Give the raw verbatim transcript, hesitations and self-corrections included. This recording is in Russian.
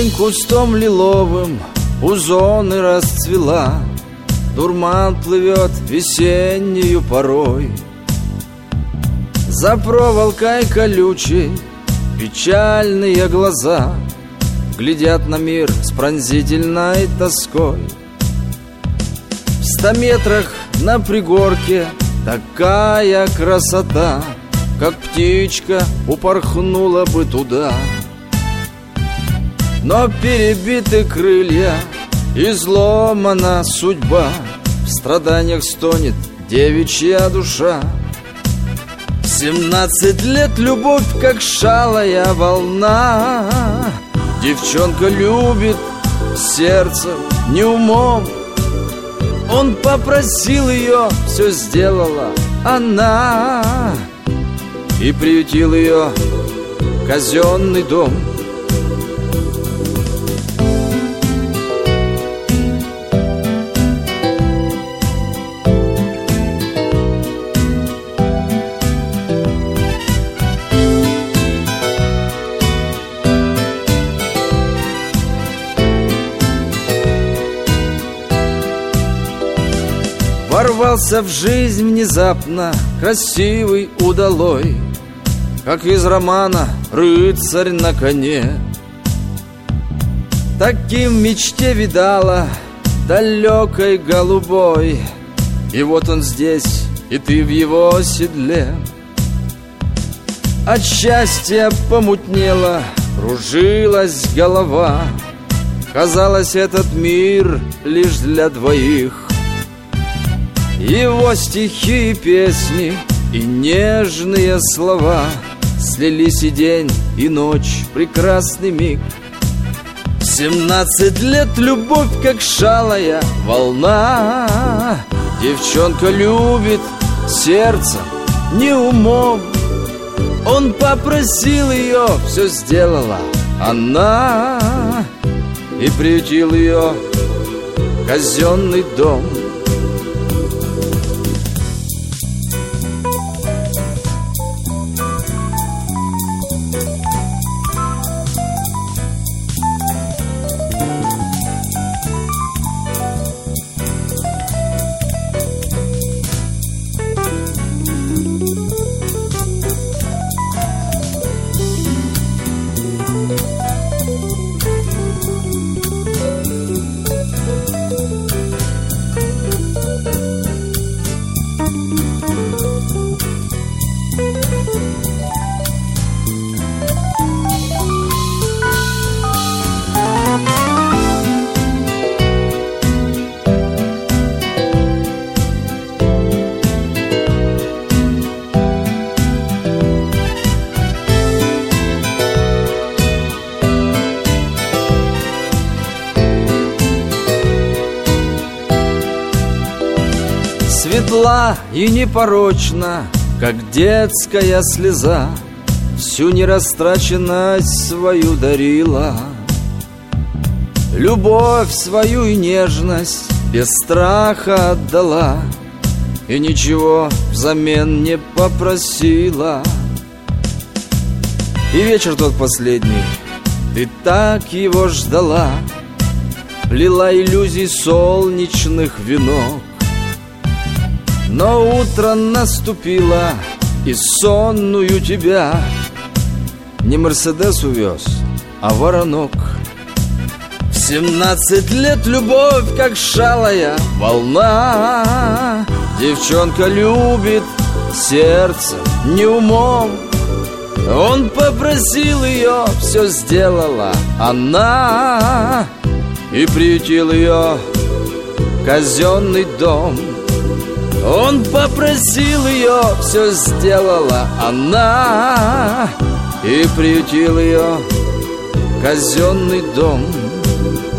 Густым кустом лиловым у зоны расцвела, дурман плывет весеннюю порой. За проволокой колючей печальные глаза глядят на мир с пронзительной тоской. В ста метрах на пригорке такая красота, как птичка упорхнула бы туда. Но перебиты крылья, изломана судьба, в страданиях стонет девичья душа. В семнадцать лет любовь, как шалая волна, девчонка любит сердцем, не умом. Он попросил ее, все сделала она, и приютил ее казенный дом. Ворвался в жизнь внезапно красивый удалой, как из романа рыцарь на коне. Таким в мечте видала далекой голубой, и вот он здесь, и ты в его седле. От счастья помутнела, кружилась голова, казалось, этот мир лишь для двоих. Его стихи и песни, и нежные слова слились, и день, и ночь, прекрасный миг. В семнадцать лет любовь, как шалая волна, девчонка любит сердцем, не умом. Он попросил ее, все сделала она, и приютил ее казенный дом. Светла и непорочна, как детская слеза, всю нерастраченность свою дарила. Любовь свою и нежность без страха отдала, и ничего взамен не попросила. И вечер тот последний, ты так его ждала, плела иллюзий солнечных венок. Но утро наступило, и сонную тебя не Мерседес увез, а воронок. В семнадцать лет любовь, как шалая волна, девчонка любит сердцем, не умом. Он попросил ее, все сделала она, и приютил ее казенный дом. Он попросил ее, все сделала она, и приютил ее казенный дом.